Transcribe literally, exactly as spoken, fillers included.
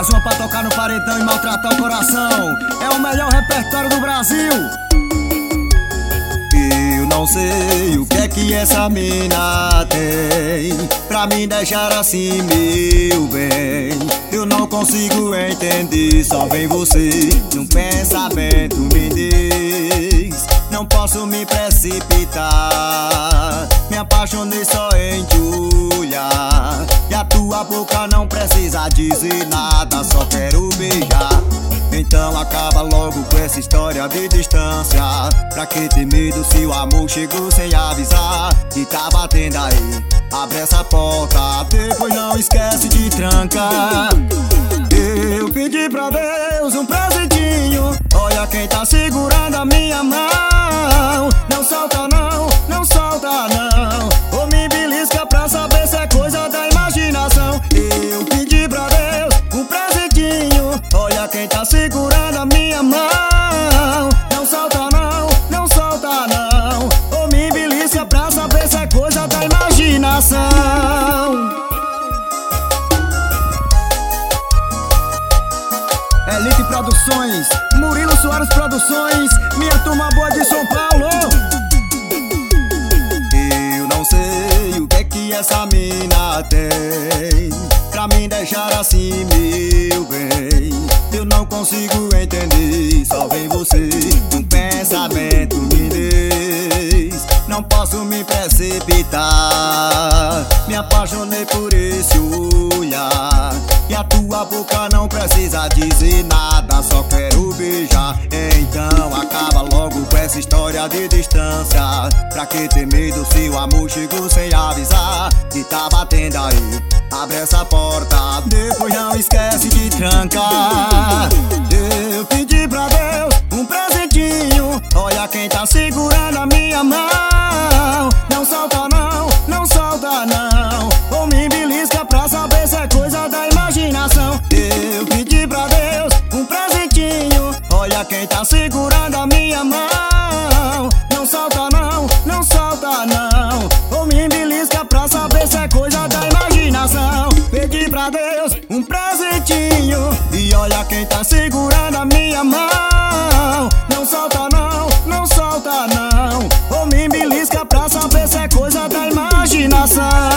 mais uma pra tocar no paredão e maltratar o coração. É o melhor repertório do Brasil. Eu não sei o que é que essa mina tem pra me deixar assim, meu bem. Eu não consigo entender, só vem você num pensamento me diz. Não posso me precipitar, me apaixonei só em Julia. E a tua boca não precisa dizer nada, só quero beijar. Então acaba logo com essa história de distância. Pra que ter medo se o amor chegou sem avisar? E tá batendo aí, abre essa porta, depois não esquece de trancar. Eu pedi pra Deus um presentinho, olha quem tá segurando a minha mão. Não solta não, não solta não, ou me belisca pra saber se é coisa da imaginação. Eu pedi pra Deus um presentinho, olha quem tá segurando a minha mão. Não solta não, não solta não, ou me belisca pra saber se é coisa da imaginação. Elite Produções, Murilo Soares Produções, minha turma boa de São Paulo. Eu não sei o que é que essa mina tem pra me deixar assim, meu bem. Eu não consigo entender, só vem você um pensamento me diz. Não posso me precipitar, me apaixonei por esse olhar. E a tua boca não precisa dizer nada, só quero beijar. Então acaba logo com essa história de distância. Pra que ter medo se o amor chegou sem avisar? E tá batendo aí, abre essa porta, depois não esquece de trancar. Eu pedi pra Deus um presentinho, olha quem tá segurando a minha mão. Não solta não, não solta não, ou me belisca pra saber se é coisa da imaginação. Eu pedi pra Deus um presentinho, olha quem tá segurando a minha mão. Não solta não, não solta não, ou me belisca pra saber se é coisa da imaginação. Pedi pra Deus um presentinho, e olha quem tá segurando a minha mão. Não solta não, não solta não, ou me belisca pra saber se é coisa da imaginação.